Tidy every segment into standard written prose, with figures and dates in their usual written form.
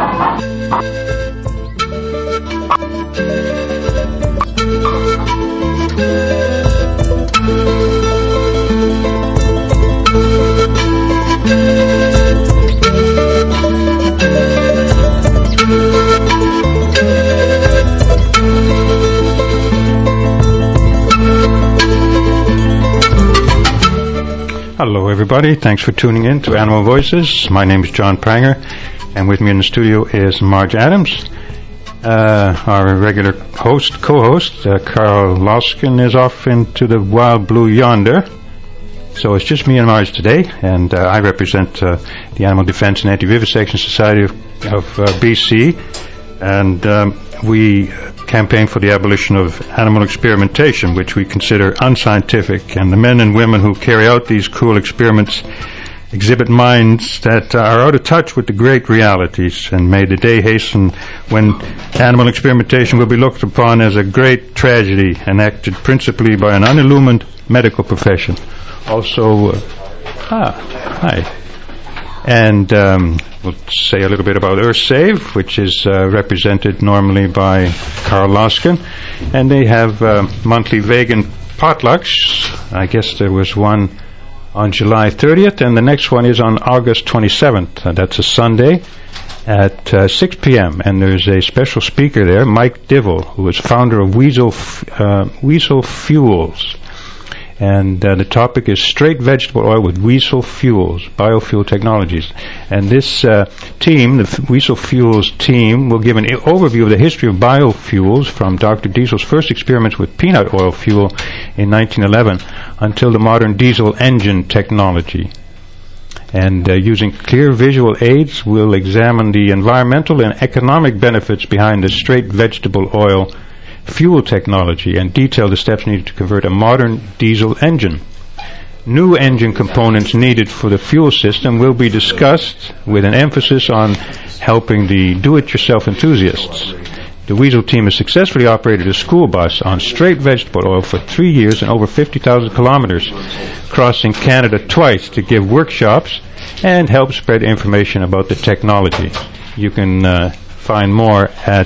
Hello everybody, thanks for tuning in to Animal Voices. My name is John Pranger, and with me in the studio is Marge Adams. Our regular co-host, Carl Loskin, is off into the wild blue yonder. So it's just me and Marge today, and I represent the Animal Defense and Anti-Vivisection Society of BC, and we campaign for the abolition of animal experimentation, which we consider unscientific, and the men and women who carry out these cruel experiments exhibit minds that are out of touch with the great realities, and may the day hasten when animal experimentation will be looked upon as a great tragedy enacted principally by an unillumined medical profession. Also, hi. And we'll say a little bit about EarthSave, which is represented normally by Carl Loskin. And they have monthly vegan potlucks. I guess there was one on July 30th, and the next one is on August 27th. That's a Sunday at 6 p.m. And there's a special speaker there, Mike Divil, who is founder of Weasel Fuels. And the topic is straight vegetable oil with Weasel Fuels, biofuel technologies. And this team, the Weasel Fuels team, will give an overview of the history of biofuels from Dr. Diesel's first experiments with peanut oil fuel in 1911 until the modern diesel engine technology. And using clear visual aids, we'll examine the environmental and economic benefits behind the straight vegetable oil fuel technology and detail the steps needed to convert a modern diesel engine. New engine components needed for the fuel system will be discussed with an emphasis on helping the do-it-yourself enthusiasts. The Weasel team has successfully operated a school bus on straight vegetable oil for 3 years and over 50,000 kilometers, crossing Canada twice to give workshops and help spread information about the technology. You can find more at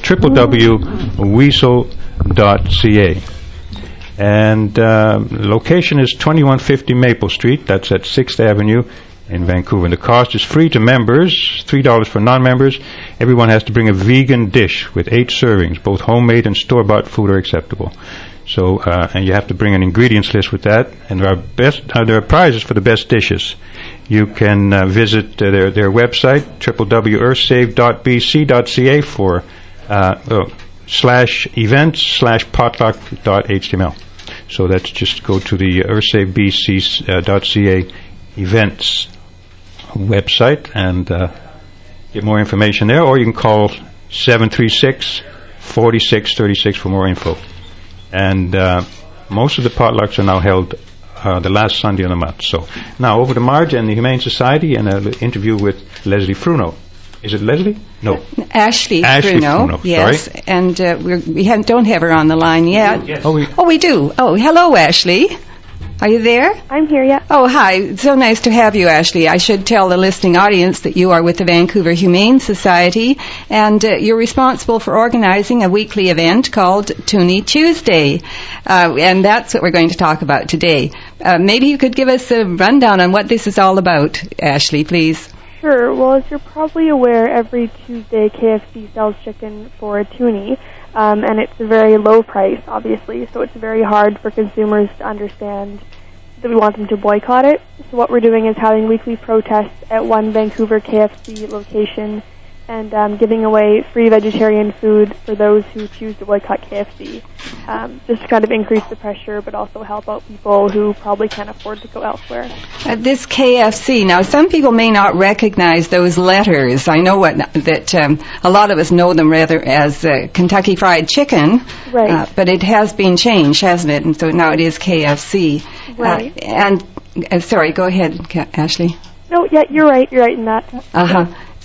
www.weasel.ca. And location is 2150 Maple Street. That's at 6th Avenue in Vancouver. And the cost is free to members, $3 for non-members. Everyone has to bring a vegan dish with 8 servings. Both homemade and store-bought food are acceptable. So, and you have to bring an ingredients list with that. And there are prizes for the best dishes. You can visit their website, www.earthsave.bc.ca for /events/potluck.html. So that's just go to the earthsavebc.ca events website and get more information there, or you can call 736-4636 for more info. And most of the potlucks are now held the last Sunday of the month. So now over to Marge and the Humane Society and an interview with Leslie Fruno. Is it Leslie? No. Ashley Fruno. Yes. Sorry. And we don't have her on the line yet. Yes. We do. Oh, hello, Ashley. Are you there? I'm here, yeah. Oh, hi. So nice to have you, Ashley. I should tell the listening audience that you are with the Vancouver Humane Society, and you're responsible for organizing a weekly event called Toonie Tuesday. And that's what we're going to talk about today. Maybe you could give us a rundown on what this is all about, Ashley, please. Sure. Well, as you're probably aware, every Tuesday KFC sells chicken for a toonie. And it's a very low price, obviously, so it's very hard for consumers to understand that we want them to boycott it. So what we're doing is having weekly protests at one Vancouver KFC location and giving away free vegetarian food for those who choose to boycott KFC, just to kind of increase the pressure, but also help out people who probably can't afford to go elsewhere. This KFC, now some people may not recognize those letters. I know that a lot of us know them rather as Kentucky Fried Chicken, right? But it has been changed, hasn't it? And so now it is KFC. Right. Sorry, go ahead, Ashley. No, yeah, you're right. You're right in that. Uh-huh.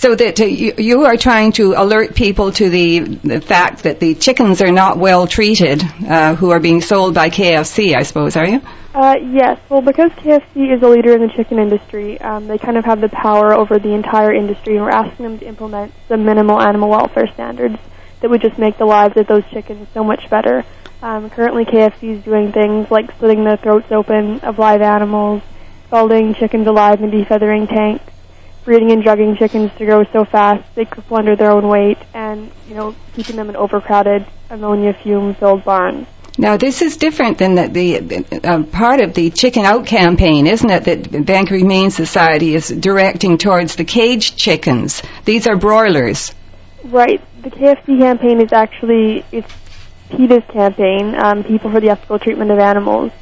So that you are trying to alert people to the fact that the chickens are not well treated who are being sold by KFC, I suppose, are you? Yes. Well, because KFC is a leader in the chicken industry, they kind of have the power over the entire industry, and we're asking them to implement some minimal animal welfare standards that would just make the lives of those chickens so much better. Currently, KFC is doing things like slitting the throats open of live animals, scalding chickens alive in defeathering tanks, breeding and drugging chickens to grow so fast they cripple under their own weight, and keeping them in overcrowded ammonia fume-filled barns. Now, this is different than the part of the Chicken Out campaign, isn't it, that Vancouver Humane Society is directing towards the caged chickens. These are broilers. Right. The KFC campaign is actually, it's PETA's campaign, People for the Ethical Treatment of Animals,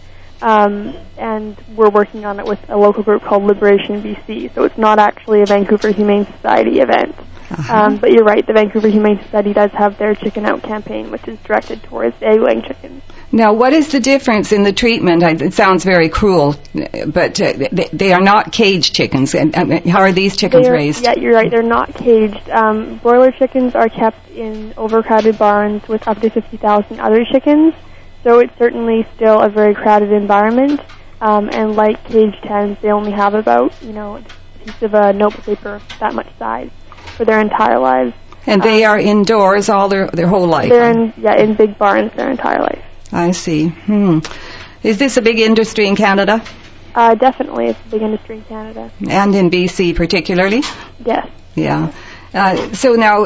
and we're working on it with a local group called Liberation BC, so it's not actually a Vancouver Humane Society event. But you're right, the Vancouver Humane Society does have their Chicken Out campaign, which is directed towards egg-laying chickens. Now, what is the difference in the treatment? It sounds very cruel, but they are not caged chickens. How are these chickens raised? Yeah, you're right, they're not caged. Broiler chickens are kept in overcrowded barns with up to 50,000 other chickens, so it's certainly still a very crowded environment. And like caged hens, they only have about, a piece of a notebook paper that much size for their entire lives. And they are indoors all their whole life? They're in big barns their entire life. I see. Is this a big industry in Canada? Definitely, it's a big industry in Canada. And in BC particularly? Yes. Yeah. So now,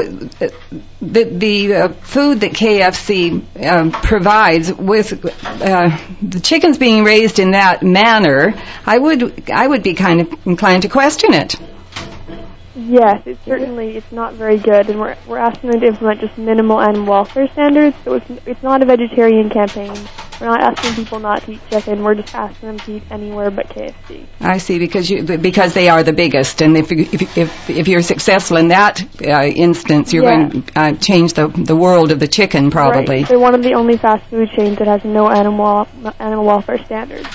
the food that KFC provides, with the chickens being raised in that manner, I would be kind of inclined to question it. Yes, it's not very good, and we're asking them to implement just minimal animal welfare standards. So it's not a vegetarian campaign. We're not asking people not to eat chicken. We're just asking them to eat anywhere but KFC. I see, because they are the biggest, and if you're successful in that instance, you're going to change the world of the chicken, probably. Right. They're one of the only fast food chains that has no animal welfare standards.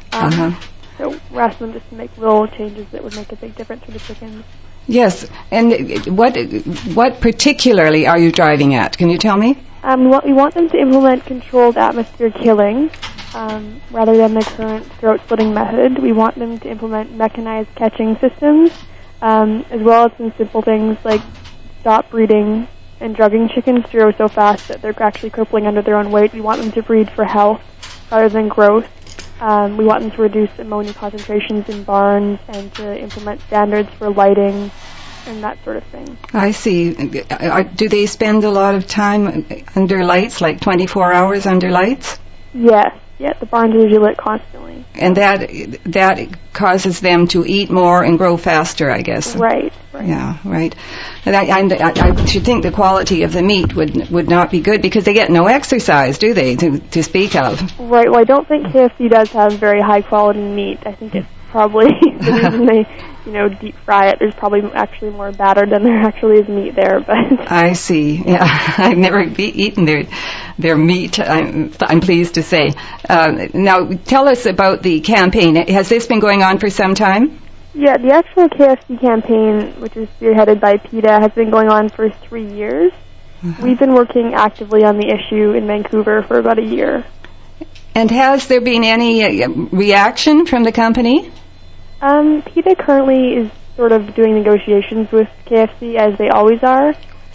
So we're asking them just to make little changes that would make a big difference for the chickens. Yes, and what particularly are you driving at? Can you tell me? We want them to implement controlled atmosphere killing rather than the current throat-slitting method. We want them to implement mechanized catching systems, as well as some simple things like stop breeding and drugging chickens to grow so fast that they're actually crippling under their own weight. We want them to breed for health rather than growth. We want them to reduce ammonia concentrations in barns and to implement standards for lighting and that sort of thing. I see. Do they spend a lot of time under lights, like 24 hours under lights? Yes. Yeah, the barns are usually lit constantly. And that causes them to eat more and grow faster, I guess. Right. Yeah, right. And I should think the quality of the meat would not be good, because they get no exercise, do they, to speak of? Right. Well, I don't think KFC does have very high quality meat. I think it's probably the reason they, deep fry it. There's probably actually more batter than there actually is meat there. But I see. Yeah, I've never eaten their meat. I'm pleased to say. Now, tell us about the campaign. Has this been going on for some time? Yeah, the actual KFC campaign, which is spearheaded by PETA, has been going on for 3 years. We've been working actively on the issue in Vancouver for about a year. And has there been any reaction from the company? PETA currently is sort of doing negotiations with KFC, as they always are,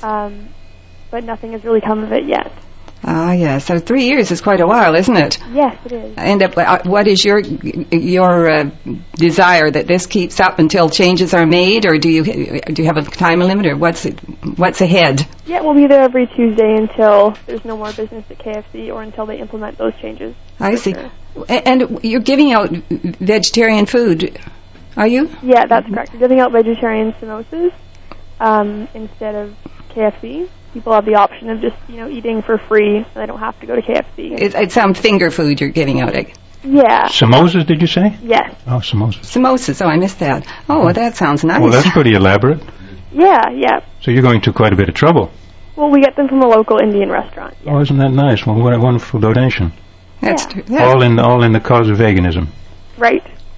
but nothing has really come of it yet. Ah, yes. So 3 years is quite a while, isn't it? Yes, it is. And what is your desire, that this keeps up until changes are made, or do you have a time limit, or what's ahead? Yeah, we'll be there every Tuesday until there's no more business at KFC, or until they implement those changes. I see. Sure. And you're giving out vegetarian food, are you? Yeah, that's correct. We're giving out vegetarian samosas instead of KFC. People have the option of just, eating for free, and they don't have to go to KFC. It's some finger food you're giving out. Yeah. Samosas, did you say? Yes. Oh, samosas. Samosas. Oh, I missed that. Oh, well, that sounds nice. Well, that's pretty elaborate. Yeah. So you're going to quite a bit of trouble. Well, we get them from a local Indian restaurant. Yeah. Oh, isn't that nice? Well, what a wonderful donation. That's true. Yeah. All in the cause of veganism. Right.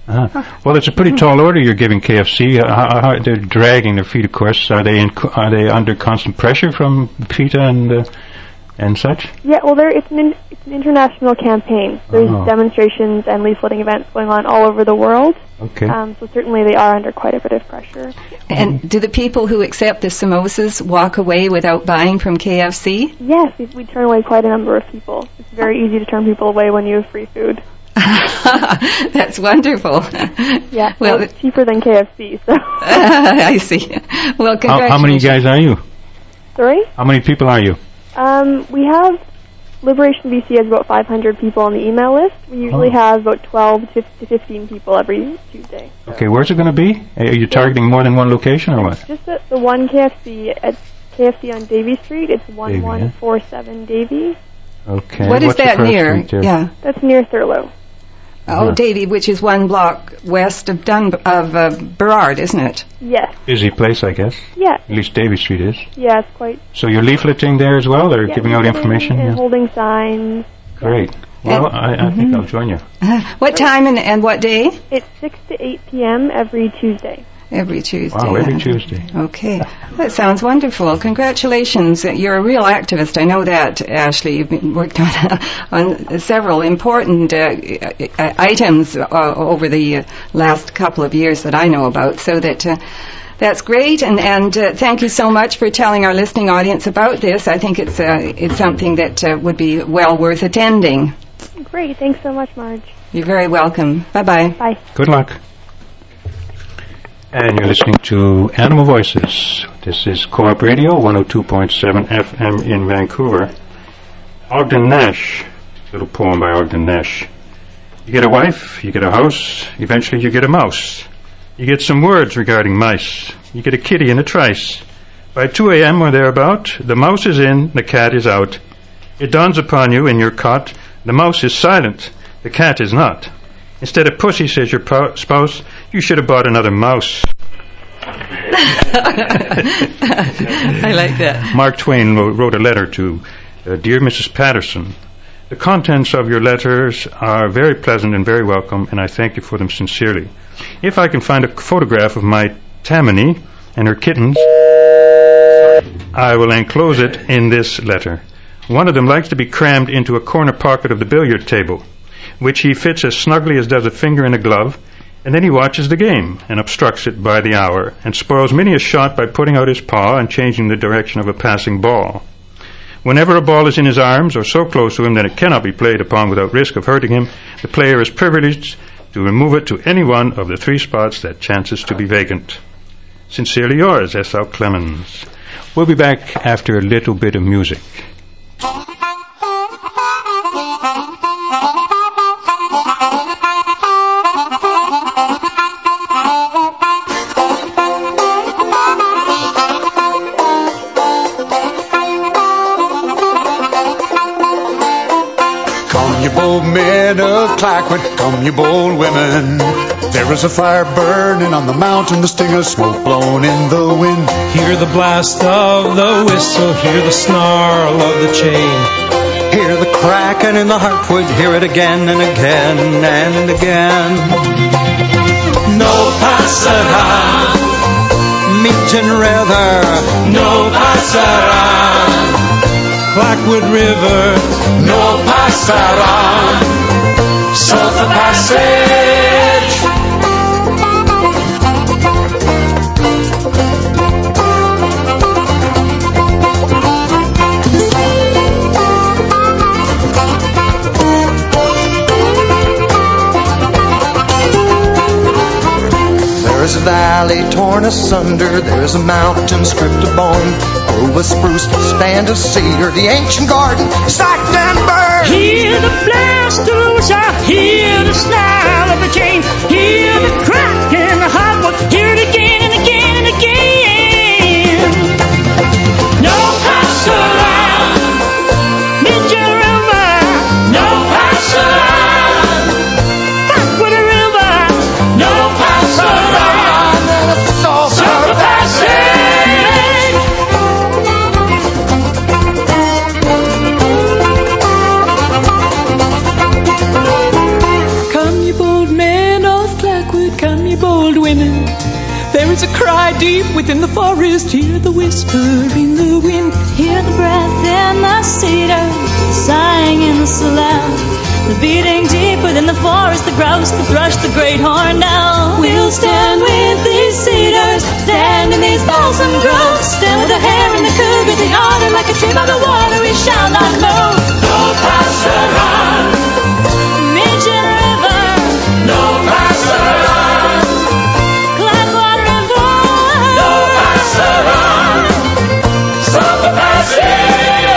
Well, it's a pretty tall order you're giving KFC. They're dragging their feet, of course. Are they under constant pressure from PETA and such? Yeah, well, it's an international campaign. There's demonstrations and leafleting events going on all over the world. Okay. So certainly they are under quite a bit of pressure. And do the people who accept the samosas walk away without buying from KFC? Yes, we turn away quite a number of people. It's very easy to turn people away when you have free food. That's wonderful. Yeah, well, it's cheaper than KFC, so. I see. Well, congratulations. How many guys are you? Sorry? How many people are you? We have Liberation BC has about 500 people on the email list. We usually have about 12 to 15 people every Tuesday. So. Okay, where's it going to be? Are you targeting more than one location or what? Just at the one KFC at KFC on Davie Street. It's 1147 Davie. Okay. What is that near? Yeah, that's near Thurlow. Oh, Davie, which is one block west of Burrard, isn't it? Yes. Busy place, I guess. Yeah. At least Davie Street is. Yeah, it's quite. So you're leafleting there as well, or giving out information? And holding signs. Great. Well, I think I'll join you. What time and what day? It's 6 to 8 p.m. every Tuesday. Every Tuesday. Wow, every Tuesday. Okay. That sounds wonderful. Congratulations. You're a real activist. I know that, Ashley. You've been worked on several important items over the last couple of years that I know about. So that's great. And thank you so much for telling our listening audience about this. I think it's something that would be well worth attending. Great. Thanks so much, Marge. You're very welcome. Bye-bye. Bye. Good luck. And you're listening to Animal Voices. This is Co-op Radio, 102.7 FM in Vancouver. Ogden Nash, little poem by Ogden Nash. You get a wife, you get a house, eventually you get a mouse. You get some words regarding mice. You get a kitty and a trice. By 2 a.m. or thereabout, the mouse is in, the cat is out. It dawns upon you in your cot, the mouse is silent, the cat is not. Instead of pussy, says your spouse, you should have bought another mouse. I like that. Mark Twain wrote a letter to Dear Mrs. Patterson. The contents of your letters are very pleasant and very welcome, and I thank you for them sincerely. If I can find a photograph of my Tammany and her kittens, I will enclose it in this letter. One of them likes to be crammed into a corner pocket of the billiard table, which he fits as snugly as does a finger in a glove, and then he watches the game and obstructs it by the hour, and spoils many a shot by putting out his paw and changing the direction of a passing ball. Whenever a ball is in his arms or so close to him that it cannot be played upon without risk of hurting him, the player is privileged to remove it to any one of the 3 spots that chances to be vacant. Sincerely yours, S. L. Clemens. We'll be back after a little bit of music. Come, you bold men of Clackwood, come, you bold women. There is a fire burning on the mountain, the sting of smoke blown in the wind. Hear the blast of the whistle, hear the snarl of the chain. Hear the cracking in the heartwood, hear it again and again and again. No pasarán, Meeting River, no pasarán. Blackwood River, no pasarán. south of Passage. There's a valley torn asunder, there's a mountain stripped of bone. Grove of spruce, stand of cedar, the ancient garden, sacked and burned. Hear the blast of the whistle, hear the snarl of the chain, hear the crack in the hardwood, hear it again and again and again. No pass around, Ninja River, no pass around, Blackwood River, no pass around, south of Passage. Come, you bold men of Clackwood, within the forest. Hear the whisper in the wind. Hear the breath in the cedar, sighing in the slough. The beating deep within the forest, the grouse, the thrush, the great horned owl. We'll stand with these cedars, stand in these balsam groves. Stand with the hare and the cougar, the otter, like a tree by the water, we shall not move. No passer on, Minchin River, no passer on, Glasswater River, no passer on. Stop the passage.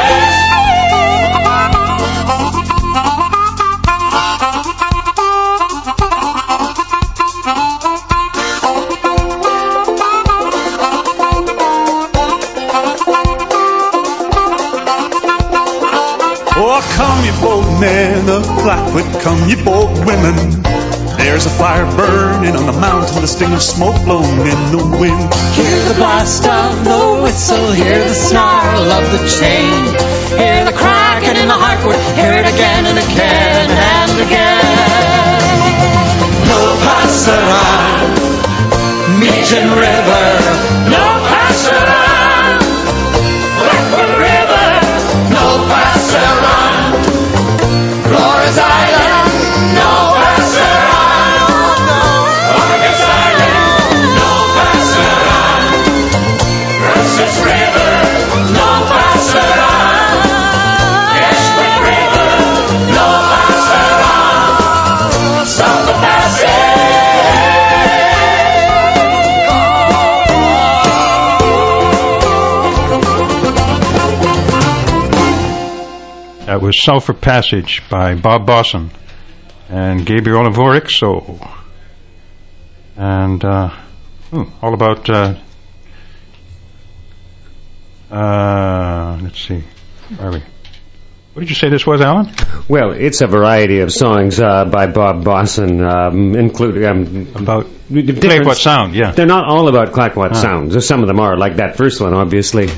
Oh, come you bold men of Blackwood, come you bold women. There's a fire burning on the mountain, the sting of smoke blown in the wind. Hear the blast of the whistle, hear the snarl of the chain. Hear the cracking in the heartwood, hear it again and again and again. No passer on, Meechin River. No passer on, Blackwood River. No passer on, Flores Island. No passer on, August Island. No passer on, Russell's River. No passer on, Ashford River. No passer on, South of That was Sulphur Passage by Bob Bosson and Gabriel Orixo. And all about, let's see, where are we? What did you say this was, Alan? Well, it's a variety of songs by Bob Bosson, including about Clayoquot Sound, yeah. They're not all about Clayoquot Sound. Some of them are, like that first one, obviously.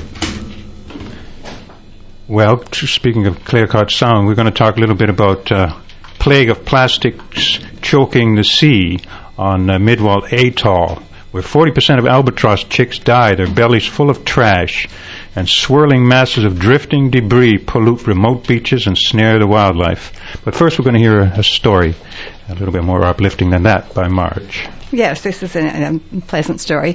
Well, speaking of Clayoquot Sound, we're going to talk a little bit about plague of plastics choking the sea on Midwall Atoll, where 40% of albatross chicks die, their bellies full of trash, and swirling masses of drifting debris pollute remote beaches and snare the wildlife. But first we're going to hear a story, a little bit more uplifting than that, by Marge. Yes, this is a pleasant story.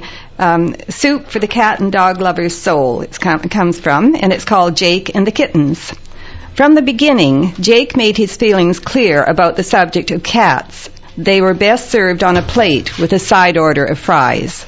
Soup for the cat and dog lover's soul it comes from, and it's called Jake and the Kittens. From the beginning, Jake made his feelings clear about the subject of cats. They were best served on a plate with a side order of fries.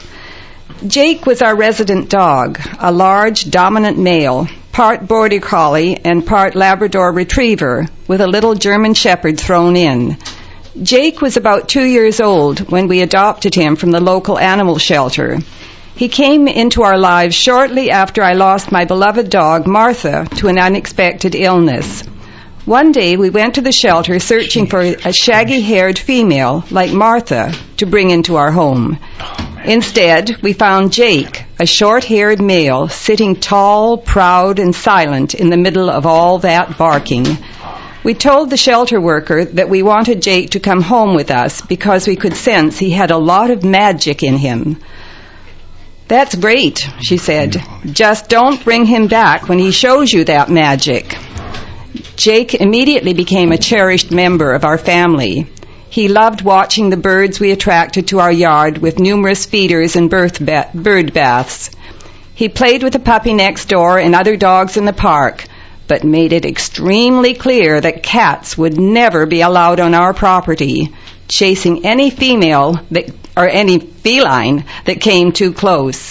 Jake was our resident dog, a large, dominant male, part Border Collie and part Labrador Retriever, with a little German Shepherd thrown in. Jake was about 2 years old when we adopted him from the local animal shelter. He came into our lives shortly after I lost my beloved dog, Martha, to an unexpected illness. One day we went to the shelter searching for a shaggy-haired female like Martha to bring into our home. Instead, we found Jake, a short-haired male, sitting tall, proud, and silent in the middle of all that barking. We told the shelter worker that we wanted Jake to come home with us because we could sense he had a lot of magic in him. "That's great," she said. "Just don't bring him back when he shows you that magic." Jake immediately became a cherished member of our family. He loved watching the birds we attracted to our yard with numerous feeders and bird baths. He played with the puppy next door and other dogs in the park, but made it extremely clear that cats would never be allowed on our property, chasing any female or any feline that came too close.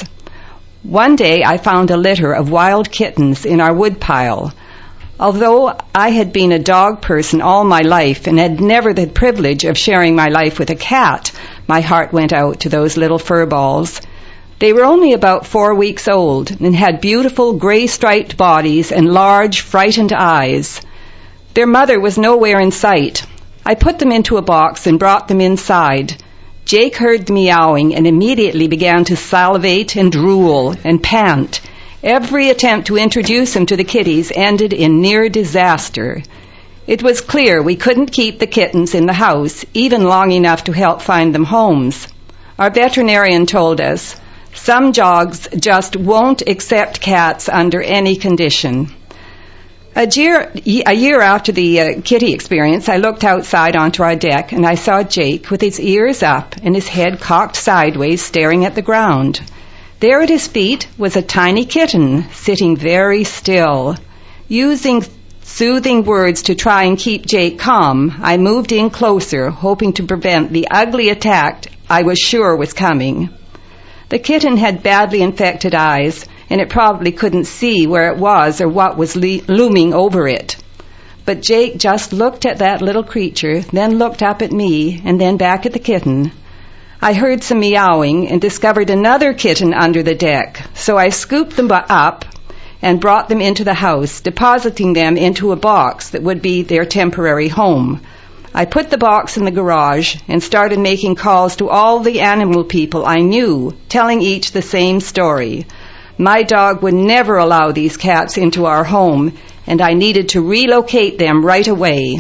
One day I found a litter of wild kittens in our woodpile. Although I had been a dog person all my life and had never the privilege of sharing my life with a cat, my heart went out to those little fur balls. They were only about 4 weeks old and had beautiful gray-striped bodies and large, frightened eyes. Their mother was nowhere in sight. I put them into a box and brought them inside. Jake heard the meowing and immediately began to salivate and drool and pant. Every attempt to introduce him to the kitties ended in near disaster. It was clear we couldn't keep the kittens in the house, even long enough to help find them homes. Our veterinarian told us, Some dogs just won't accept cats under any condition. A year after the kitty experience, I looked outside onto our deck and I saw Jake with his ears up and his head cocked sideways staring at the ground. There at his feet was a tiny kitten sitting very still. Using soothing words to try and keep Jake calm, I moved in closer, hoping to prevent the ugly attack I was sure was coming. The kitten had badly infected eyes, and it probably couldn't see where it was or what was looming over it. But Jake just looked at that little creature, then looked up at me, and then back at the kitten. I heard some meowing and discovered another kitten under the deck, so I scooped them up and brought them into the house, depositing them into a box that would be their temporary home. I put the box in the garage and started making calls to all the animal people I knew, telling each the same story. My dog would never allow these cats into our home, and I needed to relocate them right away.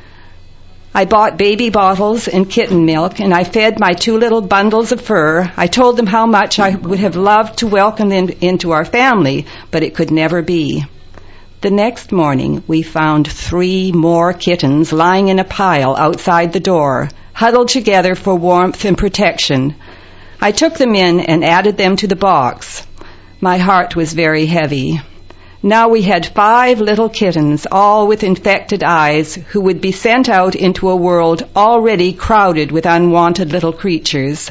I bought baby bottles and kitten milk, and I fed my 2 little bundles of fur. I told them how much I would have loved to welcome them into our family, but it could never be. The next morning, we found 3 more kittens lying in a pile outside the door, huddled together for warmth and protection. I took them in and added them to the box. My heart was very heavy. Now we had 5 little kittens, all with infected eyes, who would be sent out into a world already crowded with unwanted little creatures.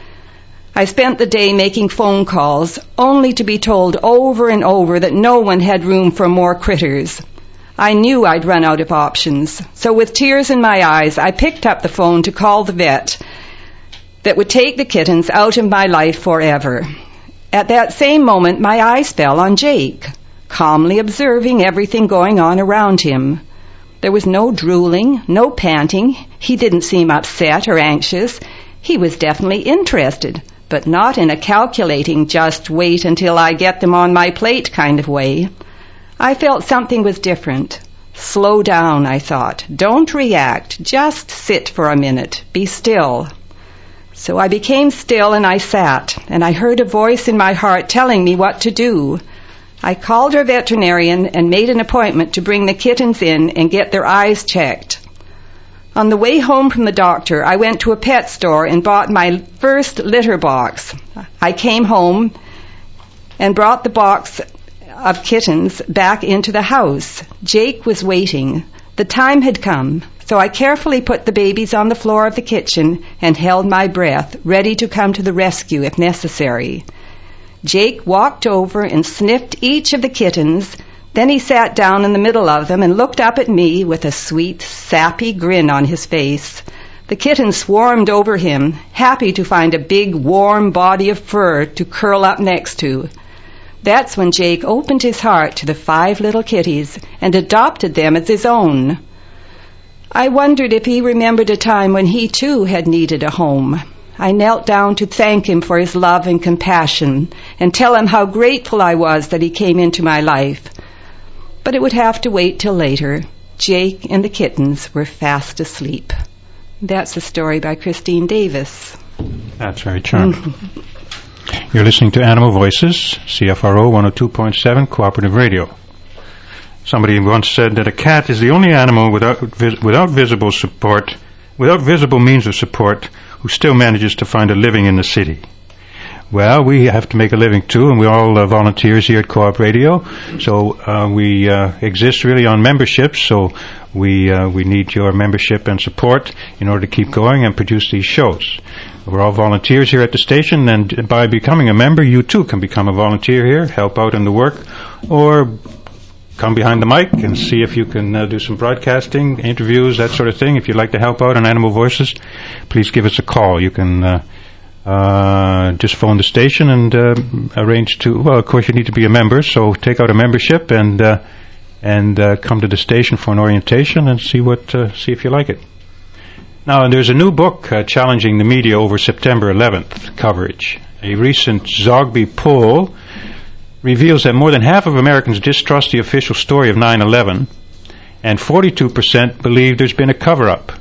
I spent the day making phone calls, only to be told over and over that no one had room for more critters. I knew I'd run out of options, so with tears in my eyes, I picked up the phone to call the vet that would take the kittens out of my life forever. At that same moment, my eyes fell on Jake, calmly observing everything going on around him. There was no drooling, no panting. He didn't seem upset or anxious. He was definitely interested, but not in a calculating, just wait until I get them on my plate kind of way. I felt something was different. Slow down, I thought. Don't react. Just sit for a minute. Be still. So I became still and I sat, and I heard a voice in my heart telling me what to do. I called our veterinarian and made an appointment to bring the kittens in and get their eyes checked. On the way home from the doctor, I went to a pet store and bought my first litter box. I came home and brought the box of kittens back into the house. Jake was waiting. The time had come, so I carefully put the babies on the floor of the kitchen and held my breath, ready to come to the rescue if necessary. Jake walked over and sniffed each of the kittens. Then he sat down in the middle of them and looked up at me with a sweet, sappy grin on his face. The kittens swarmed over him, happy to find a big, warm body of fur to curl up next to. That's when Jake opened his heart to the 5 little kitties and adopted them as his own. I wondered if he remembered a time when he too had needed a home. I knelt down to thank him for his love and compassion and tell him how grateful I was that he came into my life. But it would have to wait till later. Jake and the kittens were fast asleep. That's a story by Christine Davis. That's very charming. You're listening to Animal Voices, CFRO 102.7 Cooperative Radio. Somebody once said that a cat is the only animal without visible means of support who still manages to find a living in the city. Well, we have to make a living too, and we're all volunteers here at Co-op Radio. So we exist really on memberships. So we need your membership and support in order to keep going and produce these shows. We're all volunteers here at the station, and by becoming a member, you too can become a volunteer here, help out in the work, or come behind the mic and see if you can do some broadcasting, interviews, that sort of thing. If you'd like to help out on Animal Voices, please give us a call. You can just phone the station and arrange to. Well, of course, you need to be a member, so take out a membership and come to the station for an orientation and see if you like it. Now, there's a new book challenging the media over September 11th coverage. A recent Zogby poll reveals that more than half of Americans distrust the official story of 9/11, and 42% believe there's been a cover-up.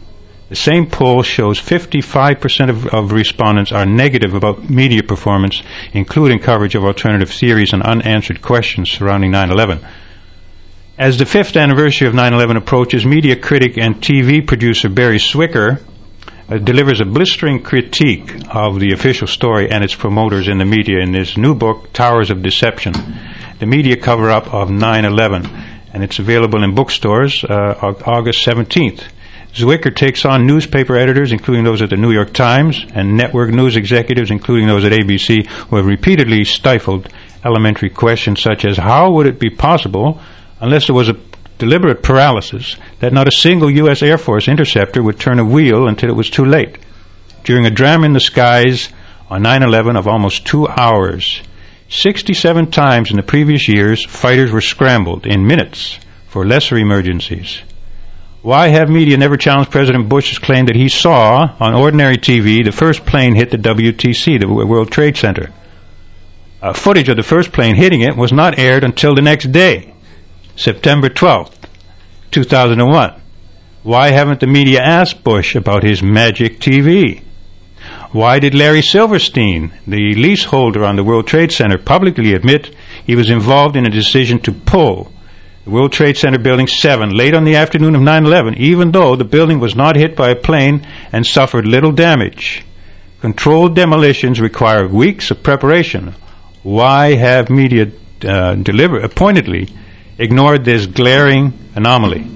The same poll shows 55% of respondents are negative about media performance, including coverage of alternative theories and unanswered questions surrounding 9/11. As the 5th anniversary of 9/11 approaches, media critic and TV producer Barry Zwicker delivers a blistering critique of the official story and its promoters in the media in his new book, Towers of Deception, The Media Cover-Up of 9/11, and it's available in bookstores August 17th. Zwicker takes on newspaper editors, including those at the New York Times, and network news executives, including those at ABC, who have repeatedly stifled elementary questions such as, how would it be possible, unless there was a deliberate paralysis, that not a single U.S. Air Force interceptor would turn a wheel until it was too late? During a drama in the skies on 9/11 of almost 2 hours, 67 times in the previous years, fighters were scrambled in minutes for lesser emergencies. Why have media never challenged President Bush's claim that he saw, on ordinary TV, the first plane hit the WTC, the World Trade Center? Footage of the first plane hitting it was not aired until the next day, September 12th, 2001. Why haven't the media asked Bush about his magic TV? Why did Larry Silverstein, the leaseholder on the World Trade Center, publicly admit he was involved in a decision to pull the World Trade Center Building 7 late on the afternoon of 9/11, even though the building was not hit by a plane and suffered little damage? Controlled demolitions require weeks of preparation. Why have media appointedly ignored this glaring anomaly?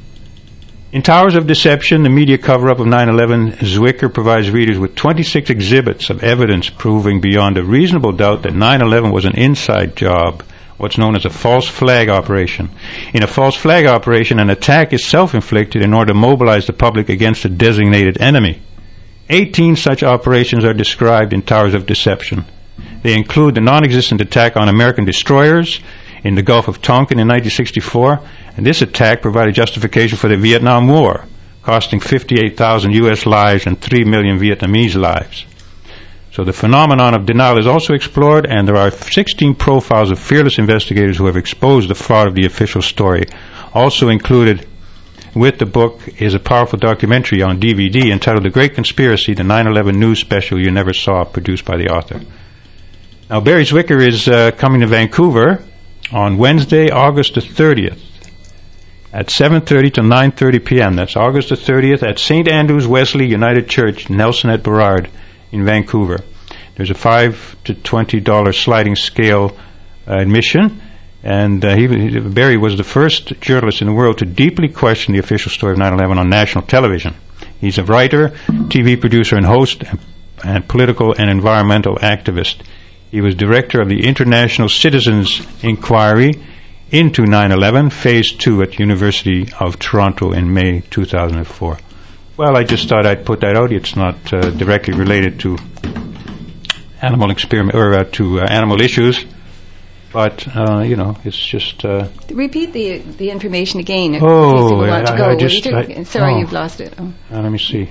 In Towers of Deception, the media cover-up of 9/11, Zwicker provides readers with 26 exhibits of evidence proving beyond a reasonable doubt that 9/11 was an inside job, what's known as a false flag operation. In a false flag operation, an attack is self-inflicted in order to mobilize the public against a designated enemy. 18 such operations are described in Towers of Deception. They include the non-existent attack on American destroyers in the Gulf of Tonkin in 1964, and this attack provided justification for the Vietnam War, costing 58,000 U.S. lives and 3 million Vietnamese lives. So the phenomenon of denial is also explored, and there are 16 profiles of fearless investigators who have exposed the fraud of the official story. Also included with the book is a powerful documentary on DVD entitled The Great Conspiracy, the 9/11 News Special You Never Saw, produced by the author. Now, Barry Zwicker is coming to Vancouver on Wednesday, August the 30th at 7:30 to 9:30 p.m. That's August the 30th at St. Andrew's Wesley United Church, Nelson at Burrard in Vancouver. There's a $5 to $20 sliding scale admission, and Barry was the first journalist in the world to deeply question the official story of 9/11 on national television. He's a writer, TV producer, and host, and political and environmental activist. He was director of the International Citizens Inquiry into 9/11, Phase 2 at University of Toronto in May 2004. Well, I just thought I'd put that out. It's not directly related to animal experiment or to animal issues, but it's just. Repeat the information again. If oh, people want to go. Sorry, oh. You've lost it. Oh. Let me see.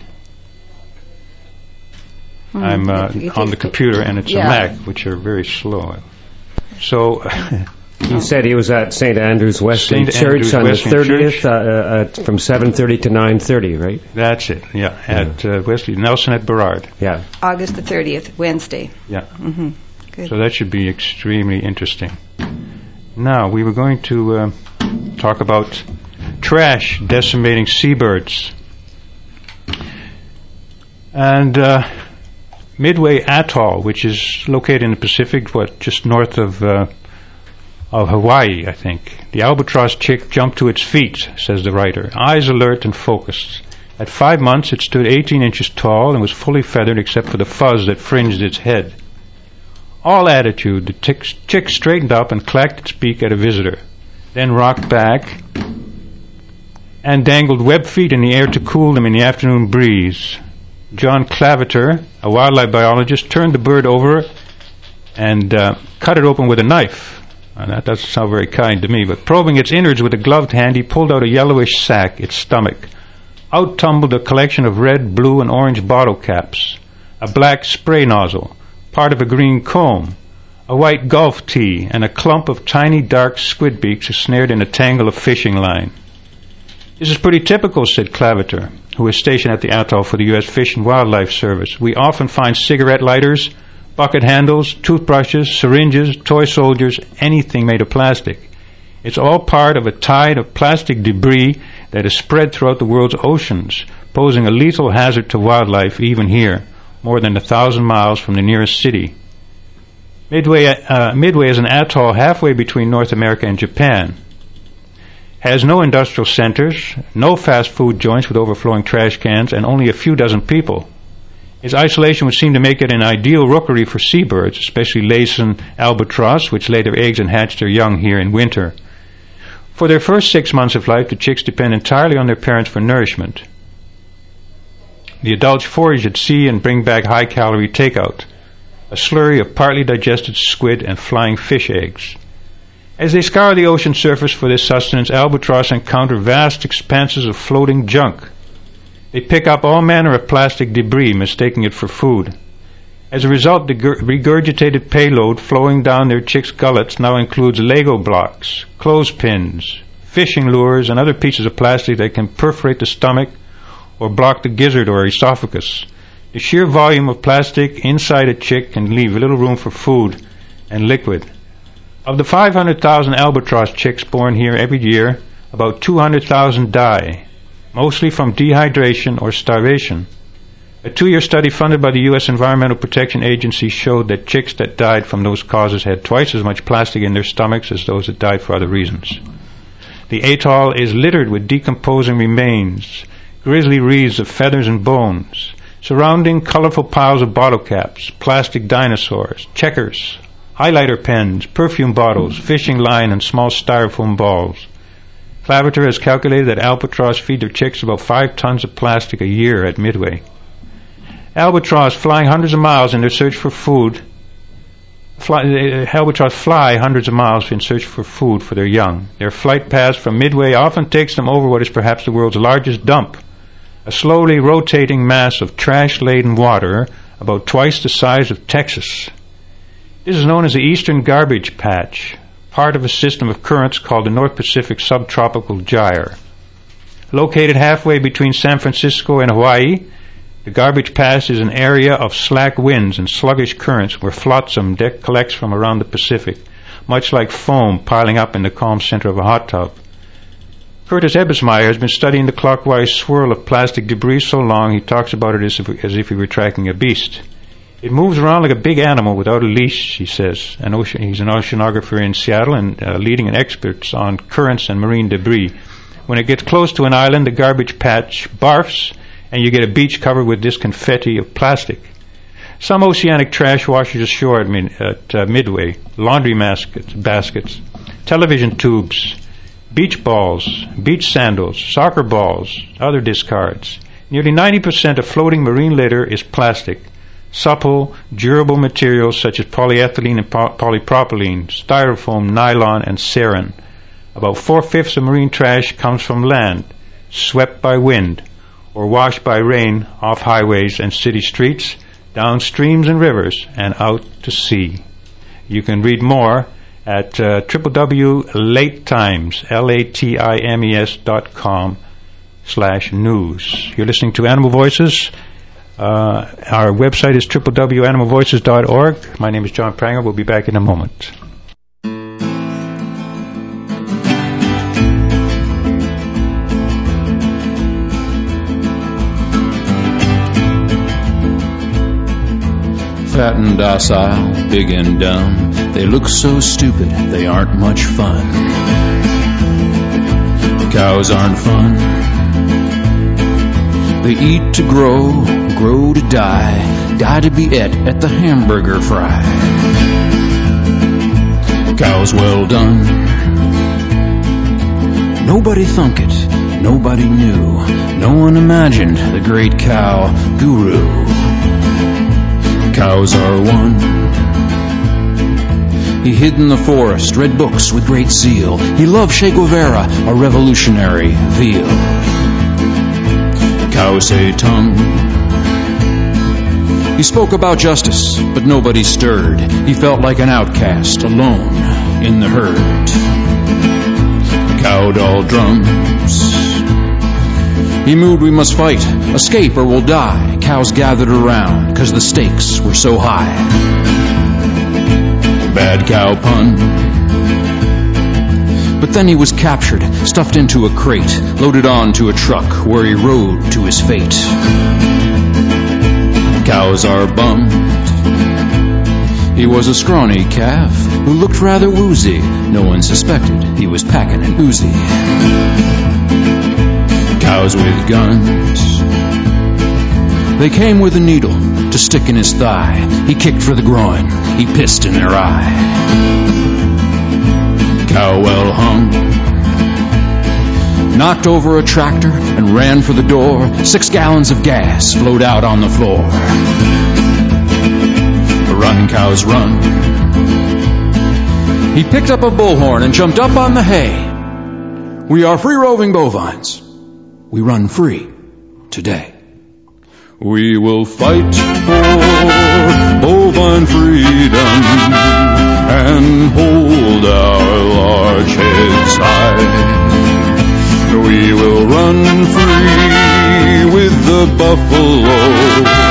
I'm on the computer, and it's a Mac, which are very slow. So. You said he was at St. Andrew's Wesley Church on the 30th from 7:30 to 9:30, right? That's it, at Wesley, Nelson at Burrard. Yeah. August the 30th, Wednesday. Yeah. Mm-hmm. Good. So that should be extremely interesting. Now, we were going to talk about trash decimating seabirds. And Midway Atoll, which is located in the Pacific, just north of Hawaii, I think. The albatross chick jumped to its feet, says the writer, eyes alert and focused. At 5 months, it stood 18 inches tall and was fully feathered except for the fuzz that fringed its head. All attitude, the chick straightened up and clacked its beak at a visitor, then rocked back and dangled webbed feet in the air to cool them in the afternoon breeze. John Claviter, a wildlife biologist, turned the bird over and cut it open with a knife. And that doesn't sound very kind to me, but probing its innards with a gloved hand, he pulled out a yellowish sack, its stomach. Out tumbled a collection of red, blue, and orange bottle caps, a black spray nozzle, part of a green comb, a white golf tee, and a clump of tiny dark squid beaks snared in a tangle of fishing line. This is pretty typical, said Claviter. who is stationed at the atoll for the U.S. Fish and Wildlife Service. We often find cigarette lighters, bucket handles, toothbrushes, syringes, toy soldiers, anything made of plastic. It's all part of a tide of plastic debris that is spread throughout the world's oceans, posing a lethal hazard to wildlife even here, more than 1,000 miles from the nearest city. Midway is an atoll halfway between North America and Japan. Has no industrial centers, no fast food joints with overflowing trash cans, and only a few dozen people. Its isolation would seem to make it an ideal rookery for seabirds, especially Laysan albatross, which lay their eggs and hatch their young here in winter. For their first 6 months of life, the chicks depend entirely on their parents for nourishment. The adults forage at sea and bring back high-calorie takeout, a slurry of partly digested squid and flying fish eggs. As they scour the ocean surface for this sustenance, albatross encounter vast expanses of floating junk. They pick up all manner of plastic debris, mistaking it for food. As a result, the regurgitated payload flowing down their chicks' gullets now includes Lego blocks, clothespins, fishing lures, and other pieces of plastic that can perforate the stomach or block the gizzard or esophagus. The sheer volume of plastic inside a chick can leave little room for food and liquid. Of the 500,000 albatross chicks born here every year, about 200,000 die, mostly from dehydration or starvation. A 2-year study funded by the U.S. Environmental Protection Agency showed that chicks that died from those causes had twice as much plastic in their stomachs as those that died for other reasons. The atoll is littered with decomposing remains, grisly wreaths of feathers and bones, surrounding colorful piles of bottle caps, plastic dinosaurs, checkers, highlighter pens, perfume bottles, fishing line, and small styrofoam balls. Clavater has calculated that albatross feed their chicks about 5 tons of plastic a year at Midway. Albatross flying hundreds of miles in their search for food. Albatross fly hundreds of miles in search for food for their young. Their flight paths from Midway often takes them over what is perhaps the world's largest dump, a slowly rotating mass of trash-laden water about twice the size of Texas. This is known as the Eastern Garbage Patch, part of a system of currents called the North Pacific Subtropical Gyre. Located halfway between San Francisco and Hawaii, the Garbage Patch is an area of slack winds and sluggish currents where flotsam collects from around the Pacific, much like foam piling up in the calm center of a hot tub. Curtis Ebbesmeyer has been studying the clockwise swirl of plastic debris so long he talks about it as if he were tracking a beast. It moves around like a big animal without a leash, he says. He's an oceanographer in Seattle and leading experts on currents and marine debris. When it gets close to an island, the garbage patch barfs, and you get a beach covered with this confetti of plastic. Some oceanic trash washes ashore at Midway, laundry baskets, television tubes, beach balls, beach sandals, soccer balls, other discards. Nearly 90% of floating marine litter is plastic. Supple, durable materials such as polyethylene and polypropylene, styrofoam, nylon, and sarin. About 4/5 of marine trash comes from land, swept by wind, or washed by rain off highways and city streets, down streams and rivers, and out to sea. You can read more at www.latimes.com/news. You're listening to Animal Voices. Our website is www.animalvoices.org. My name is John Pranger. We'll be back in a moment. Fat and docile, big and dumb, they look so stupid, they aren't much fun. Cows aren't fun. They eat to grow, grow to die, die to be et at the hamburger fry. Cows well done. Nobody thunk it, nobody knew, no one imagined the great cow guru. Cows are one. He hid in the forest, read books with great zeal. He loved Che Guevara, a revolutionary veal. Cows say tongue. He spoke about justice, but nobody stirred. He felt like an outcast, alone in the herd. Cow doll drums. He moved, we must fight, escape or we'll die. Cows gathered around, 'cause the stakes were so high. Bad cow pun. But then he was captured, stuffed into a crate, loaded onto a truck where he rode to his fate. Cows are bummed. He was a scrawny calf who looked rather woozy. No one suspected he was packing an Uzi. Cows with guns. They came with a needle to stick in his thigh. He kicked for the groin. He pissed in their eye. Cow well hung. Knocked over a tractor and ran for the door. 6 gallons of gas flowed out on the floor. Run, cows, run. He picked up a bullhorn and jumped up on the hay. We are free-roving bovines. We run free today. We will fight for bovine freedom and hold our large heads high. We will run free with the buffalo